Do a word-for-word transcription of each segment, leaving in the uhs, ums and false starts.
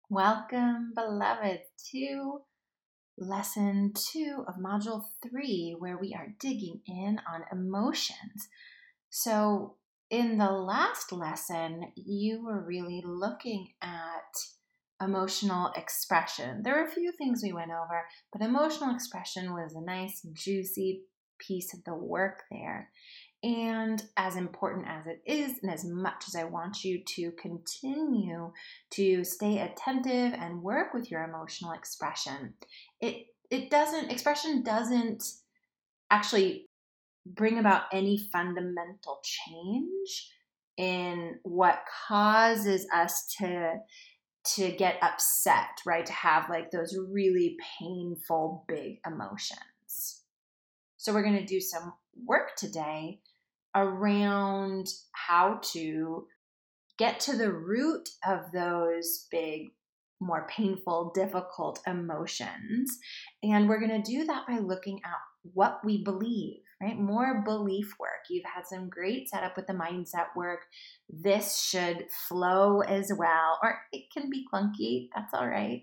Welcome, beloved, to lesson two of module three, where we are digging in on emotions. So, in the last lesson, you were really looking at emotional expression. There were a few things we went over, but emotional expression was a nice, juicy piece of the work there. And as important as it is, and as much as I want you to continue to stay attentive and work with your emotional expression, it it doesn't expression doesn't actually bring about any fundamental change in what causes us to to get upset, right? To have like those really painful big emotions. So we're going to do some work today around how to get to the root of those big, more painful, difficult emotions. And we're going to do that by looking at what we believe, right? More belief work. You've had some great setup with the mindset work. This should flow as well, or it can be clunky. That's all right.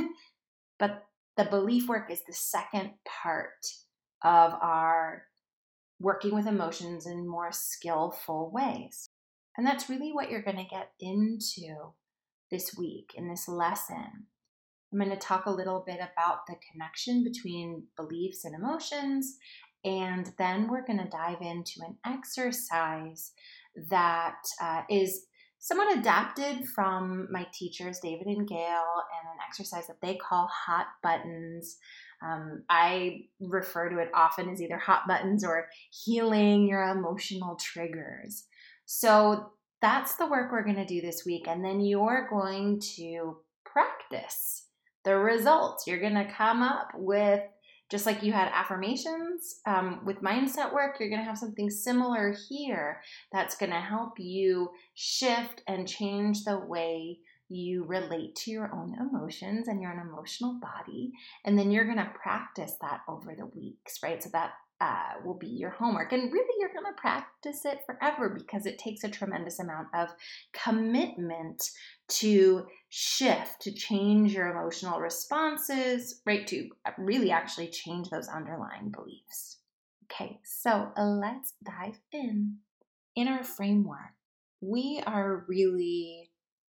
But the belief work is the second part of our working with emotions in more skillful ways. And that's really what you're going to get into this week in this lesson. I'm going to talk a little bit about the connection between beliefs and emotions, and then we're going to dive into an exercise that uh, is somewhat adapted from my teachers, David and Gail, and an exercise that they call hot buttons. Um, I refer to it often as either hot buttons or healing your emotional triggers. So that's the work we're going to do this week. And then you're going to practice the results. You're going to come up with, just like you had affirmations um, with mindset work, you're going to have something similar here that's going to help you shift and change the way you relate to your own emotions and your own emotional body. And then you're going to practice that over the weeks, right? So that uh, will be your homework. And really, you're going to practice it forever because it takes a tremendous amount of commitment to shift, to change your emotional responses, right? To really actually change those underlying beliefs. Okay, so let's dive in. In our framework, we are really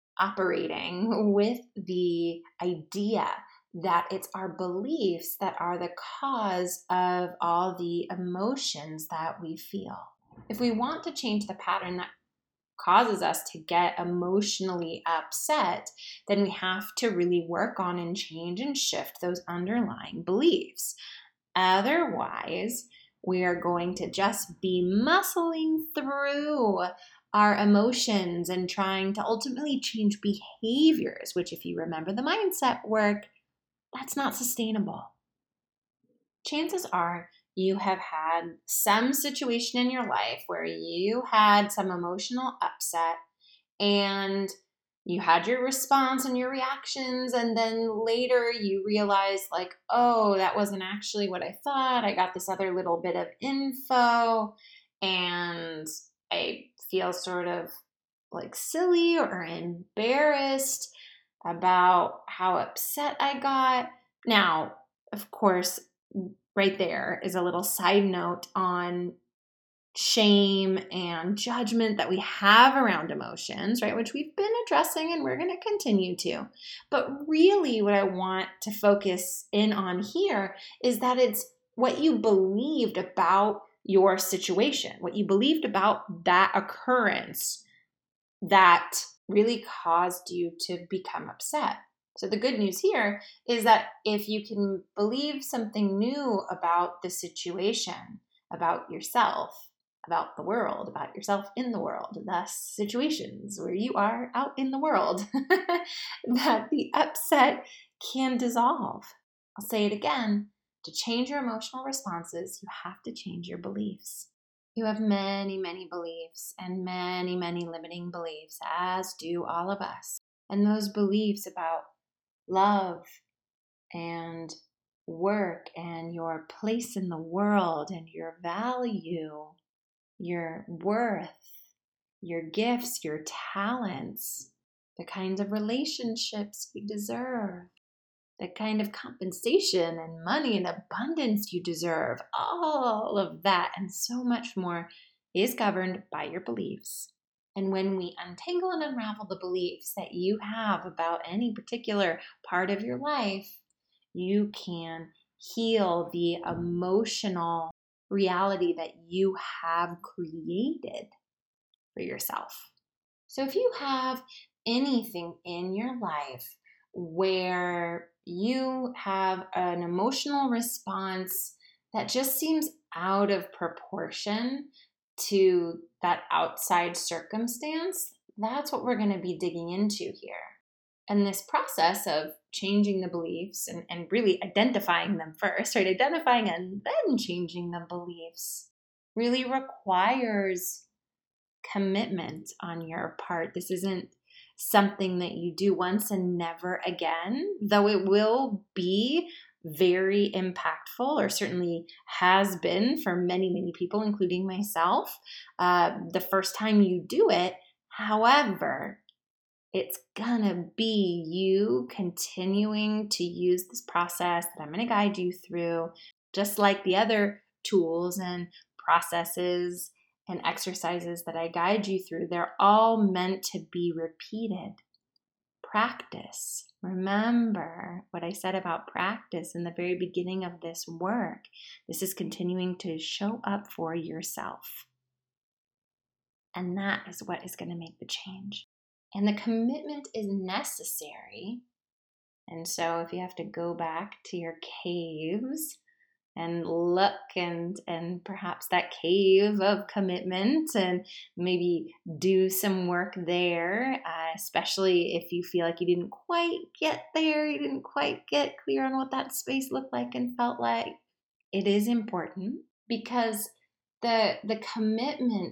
operating with the idea that it's our beliefs that are the cause of all the emotions that we feel. If we want to change the pattern that causes us to get emotionally upset, then we have to really work on and change and shift those underlying beliefs. Otherwise, we are going to just be muscling through our emotions and trying to ultimately change behaviors, which, if you remember the mindset work, that's not sustainable. Chances are you have had some situation in your life where you had some emotional upset and you had your response and your reactions, and then later you realize like, oh, that wasn't actually what I thought. I got this other little bit of info and I feel sort of like silly or embarrassed about how upset I got. Now, of course, right there is a little side note on shame and judgment that we have around emotions, right? Which we've been addressing and we're going to continue to. But really, what I want to focus in on here is that it's what you believed about your situation, what you believed about that occurrence that really caused you to become upset. So the good news here is that if you can believe something new about the situation, about yourself, about the world, about yourself in the world, thus situations where you are out in the world, that the upset can dissolve. I'll say it again. To change your emotional responses, you have to change your beliefs. You have many, many beliefs and many, many limiting beliefs, as do all of us. And those beliefs about love and work and your place in the world and your value, your worth, your gifts, your talents, the kinds of relationships you deserve, the kind of compensation and money and abundance you deserve. All of that and so much more is governed by your beliefs. And when we untangle and unravel the beliefs that you have about any particular part of your life, you can heal the emotional reality that you have created for yourself. So if you have anything in your life where you have an emotional response that just seems out of proportion to that outside circumstance, that's what we're going to be digging into here. And this process of changing the beliefs and, and really identifying them first, right? Identifying and then changing the beliefs really requires commitment on your part. This isn't something that you do once and never again, though it will be very impactful, or certainly has been for many, many people, including myself, uh, the first time you do it. However, it's gonna be you continuing to use this process that I'm gonna guide you through, just like the other tools and processes and exercises that I guide you through. They're all meant to be repeated. Practice. Remember what I said about practice in the very beginning of this work. This is continuing to show up for yourself. And that is what is going to make the change. And the commitment is necessary. And so if you have to go back to your caves and look and and perhaps that cave of commitment and maybe do some work there, uh, especially if you feel like you didn't quite get there, you didn't quite get clear on what that space looked like and felt like. It is important because the the commitment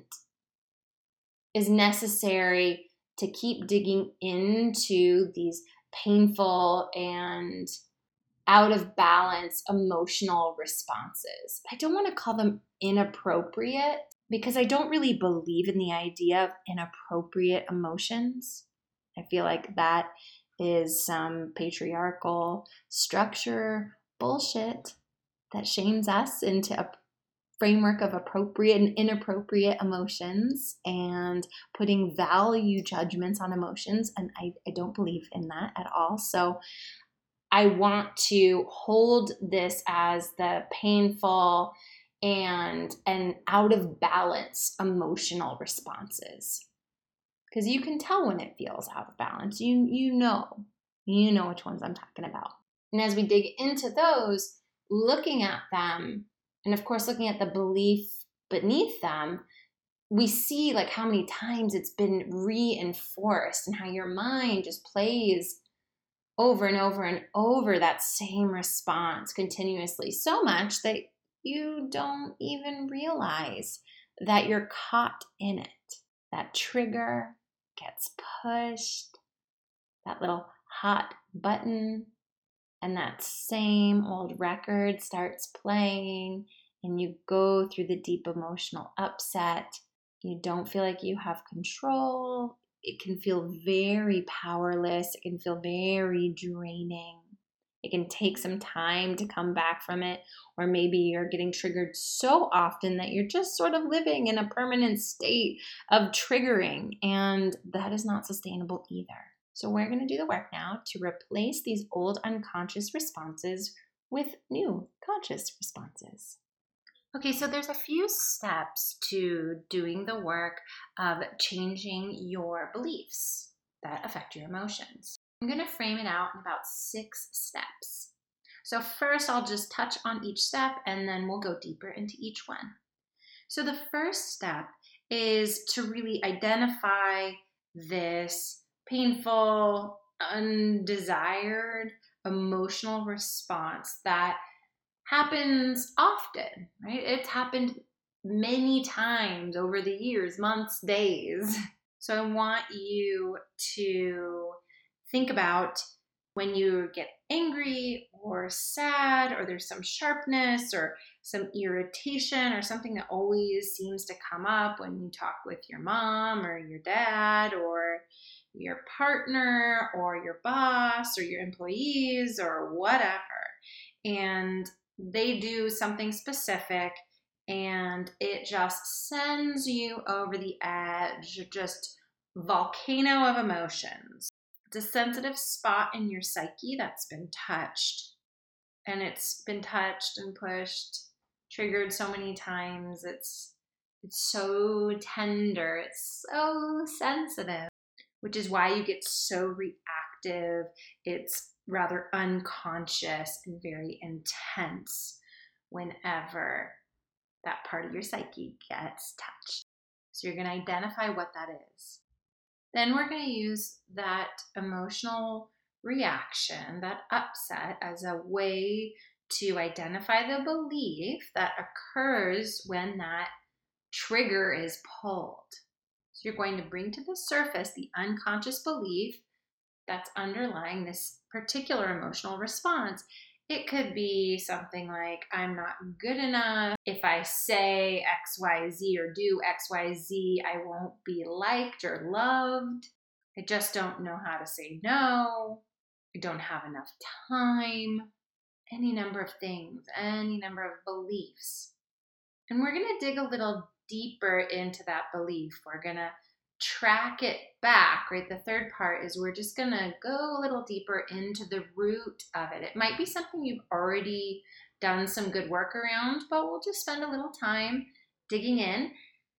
is necessary to keep digging into these painful and out of balance emotional responses. I don't want to call them inappropriate because I don't really believe in the idea of inappropriate emotions. I feel like that is some patriarchal structure bullshit that shames us into a framework of appropriate and inappropriate emotions and putting value judgments on emotions. And I, I don't believe in that at all. So I want to hold this as the painful and and out of balance emotional responses. Because you can tell when it feels out of balance. You you know. You know which ones I'm talking about. And as we dig into those, looking at them, and of course looking at the belief beneath them, we see like how many times it's been reinforced and how your mind just plays over and over and over that same response continuously, so much that you don't even realize that you're caught in it. That trigger gets pushed, that little hot button, and that same old record starts playing, and you go through the deep emotional upset. You don't feel like you have control. It can feel very powerless. It can feel very draining. It can take some time to come back from it, or maybe you're getting triggered so often that you're just sort of living in a permanent state of triggering, and that is not sustainable either. So we're going to do the work now to replace these old unconscious responses with new conscious responses. Okay, so there's a few steps to doing the work of changing your beliefs that affect your emotions. I'm going to frame it out in about six steps. So first, I'll just touch on each step, and then we'll go deeper into each one. So the first step is to really identify this painful, undesired emotional response that happens often, right? It's happened many times over the years, months, days. So I want you to think about when you get angry or sad, or there's some sharpness or some irritation or something that always seems to come up when you talk with your mom or your dad, or your partner or your boss or your employees or whatever, and they do something specific and it just sends you over the edge, just volcano of emotions. It's a sensitive spot in your psyche that's been touched, and it's been touched and pushed, triggered so many times. It's it's so tender, it's so sensitive, which is why you get so reactive. It's rather unconscious and very intense whenever that part of your psyche gets touched. So you're going to identify what that is. Then we're going to use that emotional reaction, that upset, as a way to identify the belief that occurs when that trigger is pulled. So you're going to bring to the surface the unconscious belief that's underlying this particular emotional response. It could be something like, I'm not good enough. If I say X Y Z or do X Y Z, I won't be liked or loved. I just don't know how to say no. I don't have enough time. Any number of things, any number of beliefs. And we're going to dig a little deeper into that belief. We're going to track it back, right? The third part is we're just going to go a little deeper into the root of it. It might be something you've already done some good work around, but we'll just spend a little time digging in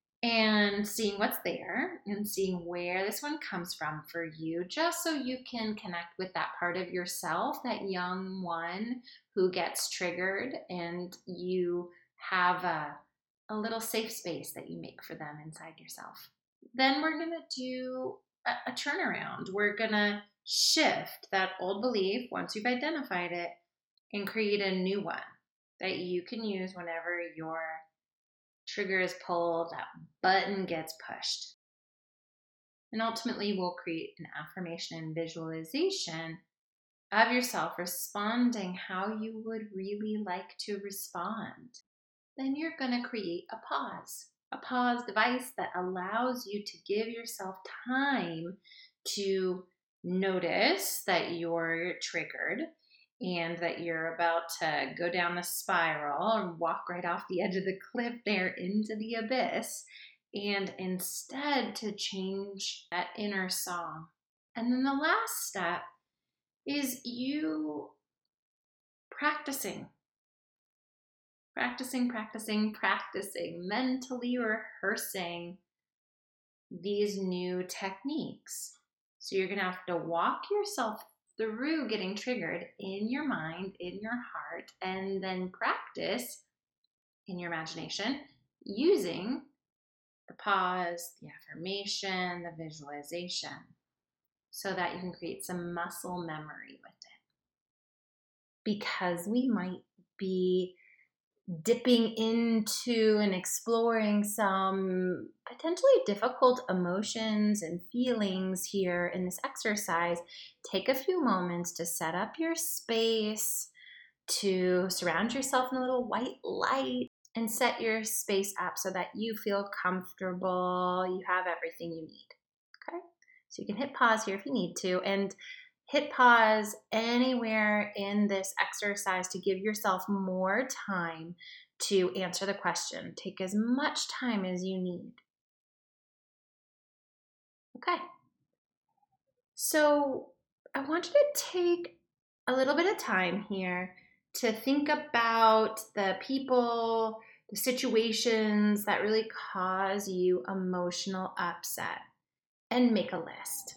and seeing what's there and seeing where this one comes from for you, just so you can connect with that part of yourself, that young one who gets triggered, and you have a, a little safe space that you make for them inside yourself. Then we're going to do a, a turnaround. We're going to shift that old belief once you've identified it and create a new one that you can use whenever your trigger is pulled, that button gets pushed. And ultimately, we'll create an affirmation and visualization of yourself responding how you would really like to respond. Then you're going to create a pause, a pause device that allows you to give yourself time to notice that you're triggered and that you're about to go down the spiral and walk right off the edge of the cliff there into the abyss, and instead to change that inner song. And then the last step is you practicing. Practicing, practicing, practicing, mentally rehearsing these new techniques. So you're going to have to walk yourself through getting triggered in your mind, in your heart, and then practice in your imagination using the pause, the affirmation, the visualization, so that you can create some muscle memory with it. Because we might be dipping into and exploring some potentially difficult emotions and feelings here in this exercise, take a few moments to set up your space, to surround yourself in a little white light, and set your space up so that you feel comfortable, you have everything you need. Okay? So you can hit pause here if you need to, and hit pause anywhere in this exercise to give yourself more time to answer the question. Take as much time as you need. Okay. So I want you to take a little bit of time here to think about the people, the situations that really cause you emotional upset, and make a list.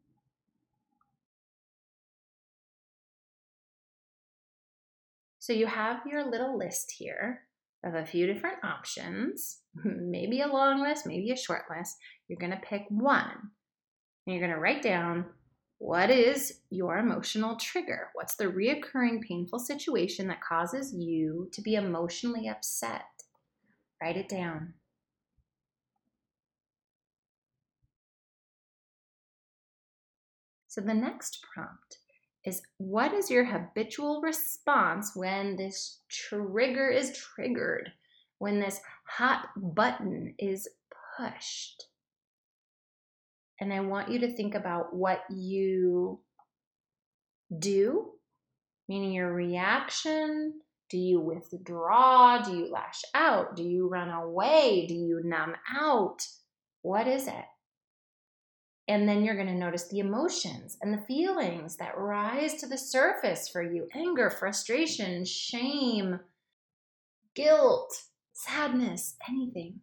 So you have your little list here of a few different options, maybe a long list, maybe a short list. You're going to pick one, and you're going to write down, what is your emotional trigger? What's the reoccurring painful situation that causes you to be emotionally upset? Write it down. So the next prompt is, what is your habitual response when this trigger is triggered, when this hot button is pushed? And I want you to think about what you do, meaning your reaction. Do you withdraw? Do you lash out? Do you run away? Do you numb out? What is it? And then you're going to notice the emotions and the feelings that rise to the surface for you. Anger, frustration, shame, guilt, sadness, anything.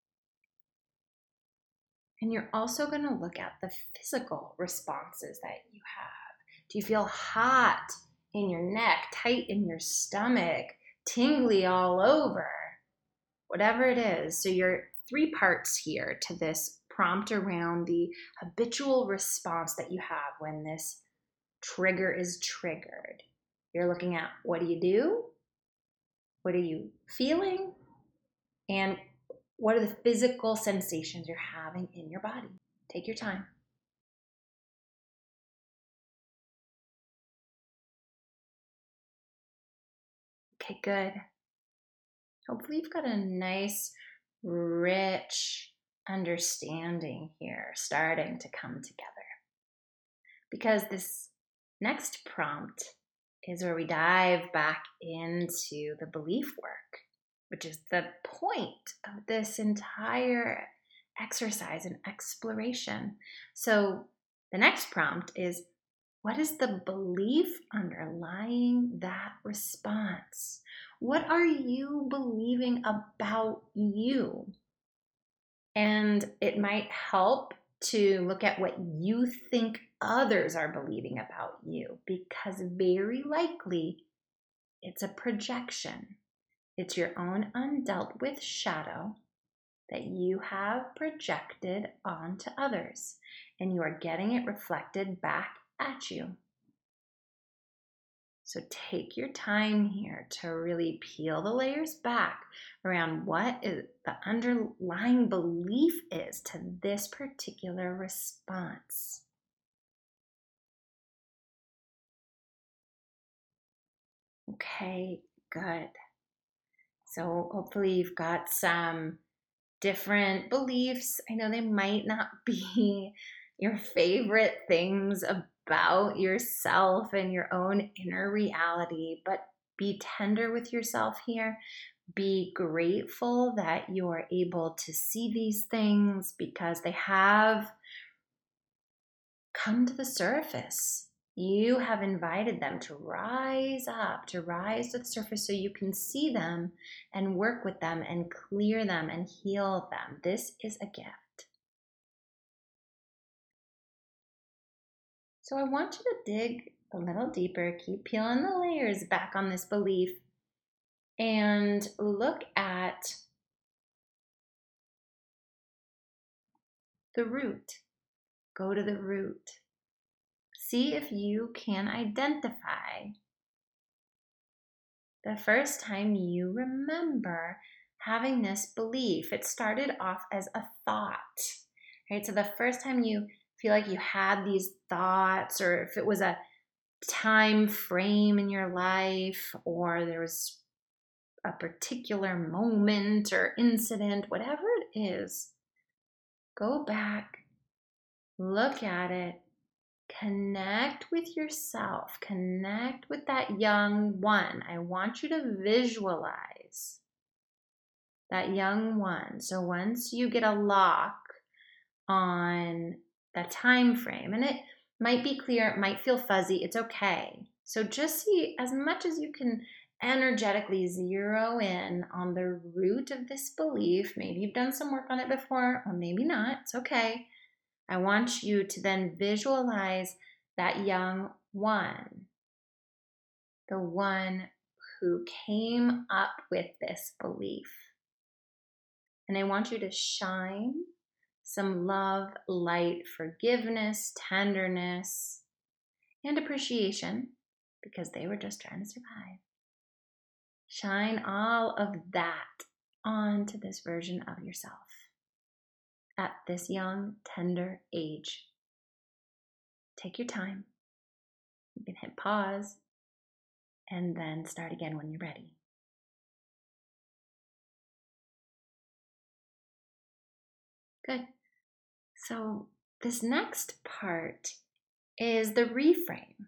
And you're also going to look at the physical responses that you have. Do you feel hot in your neck, tight in your stomach, tingly all over? Whatever it is. So your three parts here to this prompt around the habitual response that you have when this trigger is triggered. You're looking at, what do you do? What are you feeling? And what are the physical sensations you're having in your body? Take your time. Okay, good. Hopefully you've got a nice, rich understanding here starting to come together. Because this next prompt is where we dive back into the belief work, which is the point of this entire exercise and exploration. So the next prompt is, what is the belief underlying that response? What are you believing about you? And it might help to look at what you think others are believing about you, because very likely it's a projection. It's your own undealt with shadow that you have projected onto others, and you are getting it reflected back at you. So take your time here to really peel the layers back around what is the underlying belief is to this particular response. Okay, good. So hopefully you've got some different beliefs. I know they might not be your favorite things about yourself and your own inner reality, but be tender with yourself here. Be grateful that you're able to see these things because they have come to the surface. You have invited them to rise up, to rise to the surface so you can see them and work with them and clear them and heal them. This is a gift. So I want you to dig a little deeper, keep peeling the layers back on this belief, and look at the root. Go to the root. See if you can identify the first time you remember having this belief. It started off as a thought, right? So the first time you feel like you had these thoughts, or if it was a time frame in your life, or there was a particular moment or incident, whatever it is, go back, look at it, connect with yourself, connect with that young one. I want you to visualize that young one. So once you get a lock on the time frame, and it might be clear, it might feel fuzzy, it's okay. So just see as much as you can energetically zero in on the root of this belief. Maybe you've done some work on it before, or maybe not. It's okay. I want you to then visualize that young one, the one who came up with this belief. And I want you to shine some love, light, forgiveness, tenderness, and appreciation, because they were just trying to survive. Shine all of that onto this version of yourself at this young, tender age. Take your time. You can hit pause and then start again when you're ready. Good. So this next part is the reframe.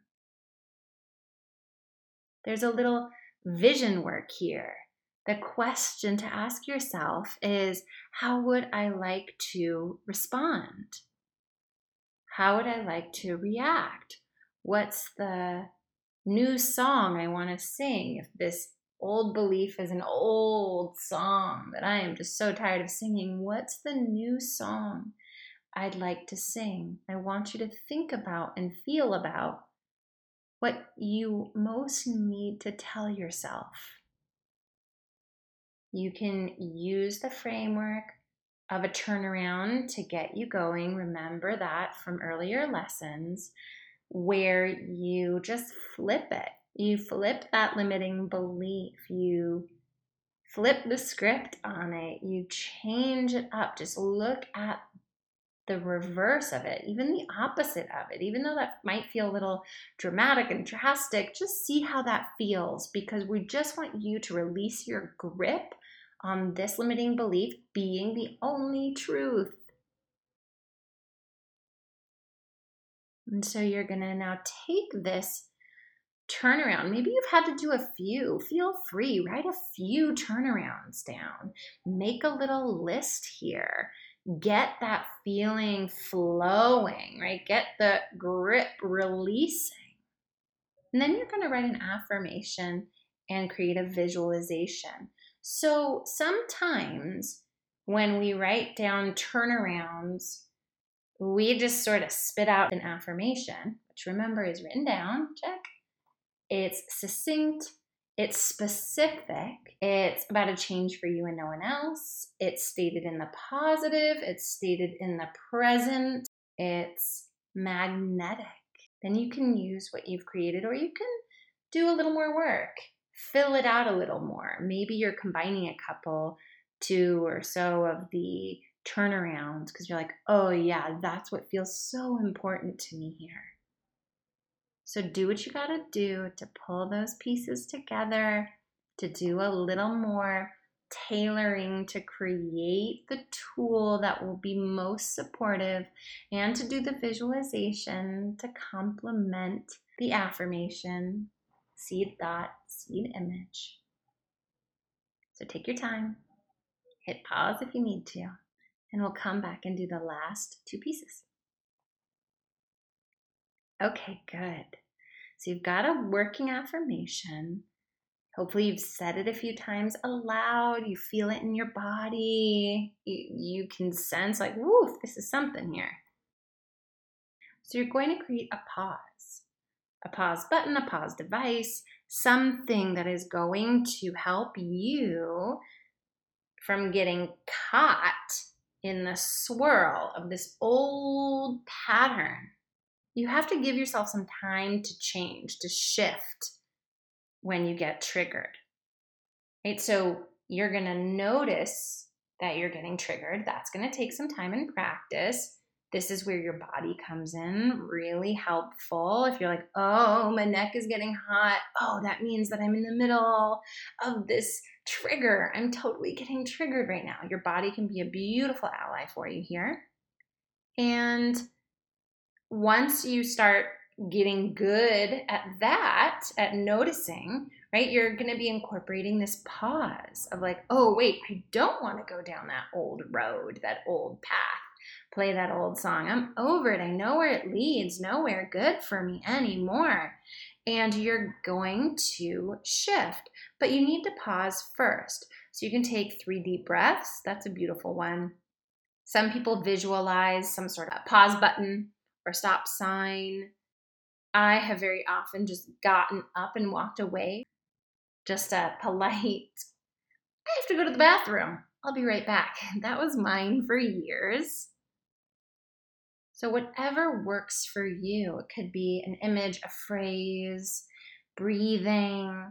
There's a little vision work here. The question to ask yourself is, how would I like to respond? How would I like to react? What's the new song I want to sing? If this old belief is an old song that I am just so tired of singing, what's the new song I'd like to sing? I want you to think about and feel about what you most need to tell yourself. You can use the framework of a turnaround to get you going. Remember that from earlier lessons, where you just flip it. You flip that limiting belief. You flip the script on it. You change it up. Just look at the reverse of it, even the opposite of it. Even though that might feel a little dramatic and drastic, just see how that feels, because we just want you to release your grip on this limiting belief being the only truth. And so you're going to now take this turnaround. Maybe you've had to do a few. Feel free, write a few turnarounds down. Make a little list here. Get that feeling flowing, right? Get the grip releasing. And then you're going to write an affirmation and create a visualization. So sometimes when we write down turnarounds, we just sort of spit out an affirmation, which remember is written down, check. It's succinct, it's specific, it's about a change for you and no one else. It's stated in the positive, it's stated in the present, it's magnetic. Then you can use what you've created, or you can do a little more work. Fill it out a little more. Maybe you're combining a couple, two or so of the turnarounds because you're like, oh yeah, that's what feels so important to me here. So do what you gotta do to pull those pieces together, to do a little more tailoring to create the tool that will be most supportive, and to do the visualization to complement the affirmation, seed thought, seed image. So take your time, hit pause if you need to, and we'll come back and do the last two pieces. Okay, good. So you've got a working affirmation. Hopefully you've said it a few times aloud. You feel it in your body. You, you can sense like, woo, this is something here. So you're going to create a pause. A pause button, a pause device, something that is going to help you from getting caught in the swirl of this old pattern. You have to give yourself some time to change, to shift when you get triggered. Right? So you're going to notice that you're getting triggered. That's going to take some time and practice. This is where your body comes in, really helpful. If you're like, oh, my neck is getting hot. Oh, that means that I'm in the middle of this trigger. I'm totally getting triggered right now. Your body can be a beautiful ally for you here. And once you start getting good at that, at noticing, right, you're going to be incorporating this pause of like, oh, wait, I don't want to go down that old road, that old path. Play that old song. I'm over it. I know where it leads. Nowhere good for me anymore. And you're going to shift, but you need to pause first. So you can take three deep breaths. That's a beautiful one. Some people visualize some sort of pause button or stop sign. I have very often just gotten up and walked away. Just a polite, I have to go to the bathroom. I'll be right back. That was mine for years. So whatever works for you, it could be an image, a phrase, breathing.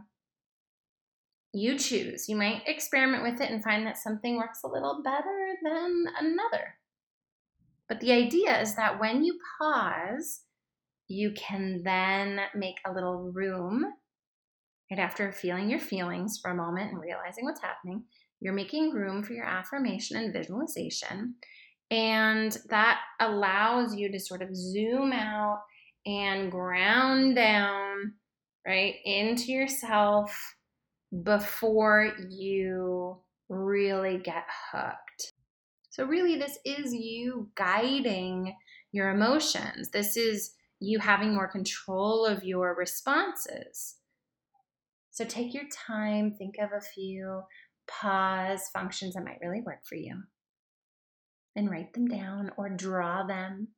You choose. You might experiment with it and find that something works a little better than another. But the idea is that when you pause, you can then make a little room. Right after feeling your feelings for a moment and realizing what's happening, you're making room for your affirmation and visualization. And that allows you to sort of zoom out and ground down, right, into yourself before you really get hooked. So really, this is you guiding your emotions. This is you having more control of your responses. So take your time, think of a few pause functions that might really work for you, and write them down or draw them.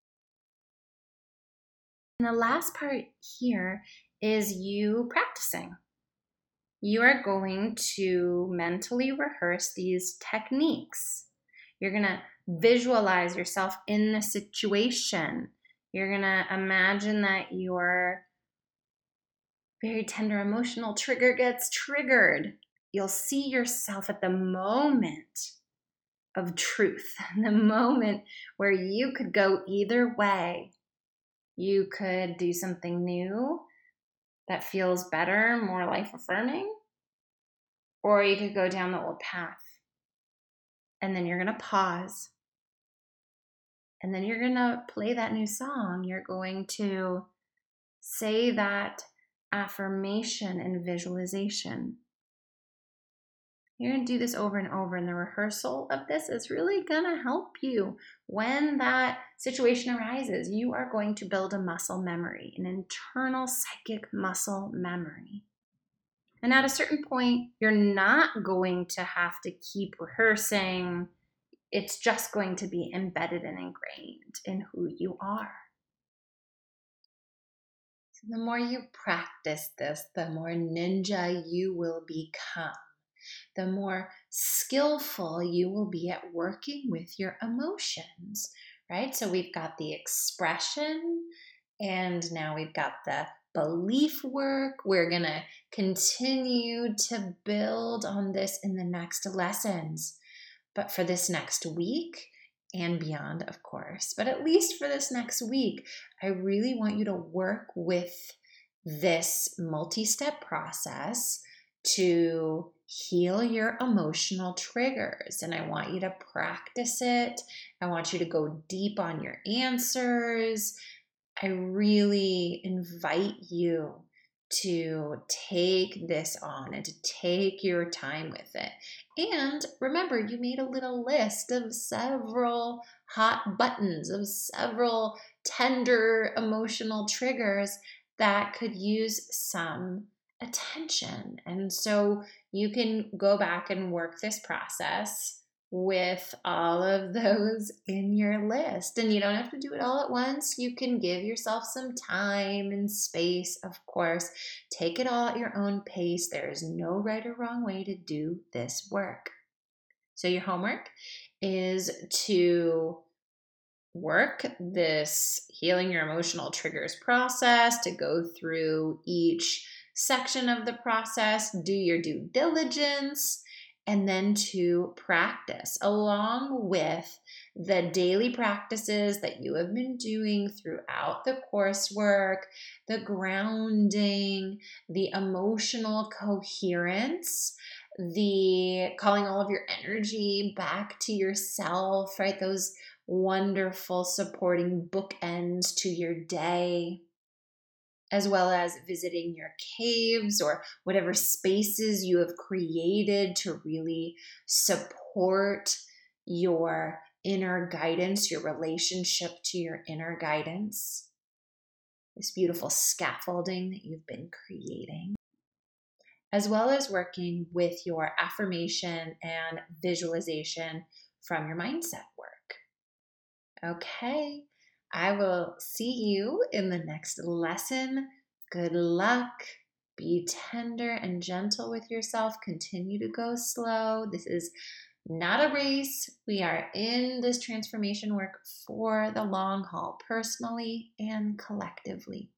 And the last part here is you practicing. You are going to mentally rehearse these techniques. You're going to visualize yourself in the situation. You're going to imagine that your very tender emotional trigger gets triggered. You'll see yourself at the moment of truth, the moment where you could go either way. You could do something new that feels better, more life affirming, or you could go down the old path. And then you're going to pause. And then you're going to play that new song. You're going to say that affirmation and visualization. You're going to do this over and over, and the rehearsal of this is really going to help you when that situation arises. You are going to build a muscle memory, an internal psychic muscle memory. And at a certain point, you're not going to have to keep rehearsing. It's just going to be embedded and ingrained in who you are. So the more you practice this, the more ninja you will become. The more skillful you will be at working with your emotions, right? So we've got the expression, and now we've got the belief work. We're going to continue to build on this in the next lessons. But for this next week and beyond, of course, but at least for this next week, I really want you to work with this multi-step process to heal your emotional triggers. And I want you to practice it. I want you to go deep on your answers. I really invite you to take this on and to take your time with it. And remember, you made a little list of several hot buttons, of several tender emotional triggers that could use some attention. And so you can go back and work this process with all of those in your list. And you don't have to do it all at once. You can give yourself some time and space, of course. Take it all at your own pace. There is no right or wrong way to do this work. So your homework is to work this healing your emotional triggers process, to go through each section of the process, do your due diligence, and then to practice along with the daily practices that you have been doing throughout the coursework, the grounding, the emotional coherence, the calling all of your energy back to yourself, right? Those wonderful supporting bookends to your day, as well as visiting your caves or whatever spaces you have created to really support your inner guidance, your relationship to your inner guidance, this beautiful scaffolding that you've been creating, as well as working with your affirmation and visualization from your mindset work. Okay, I will see you in the next lesson. Good luck. Be tender and gentle with yourself. Continue to go slow. This is not a race. We are in this transformation work for the long haul, personally and collectively.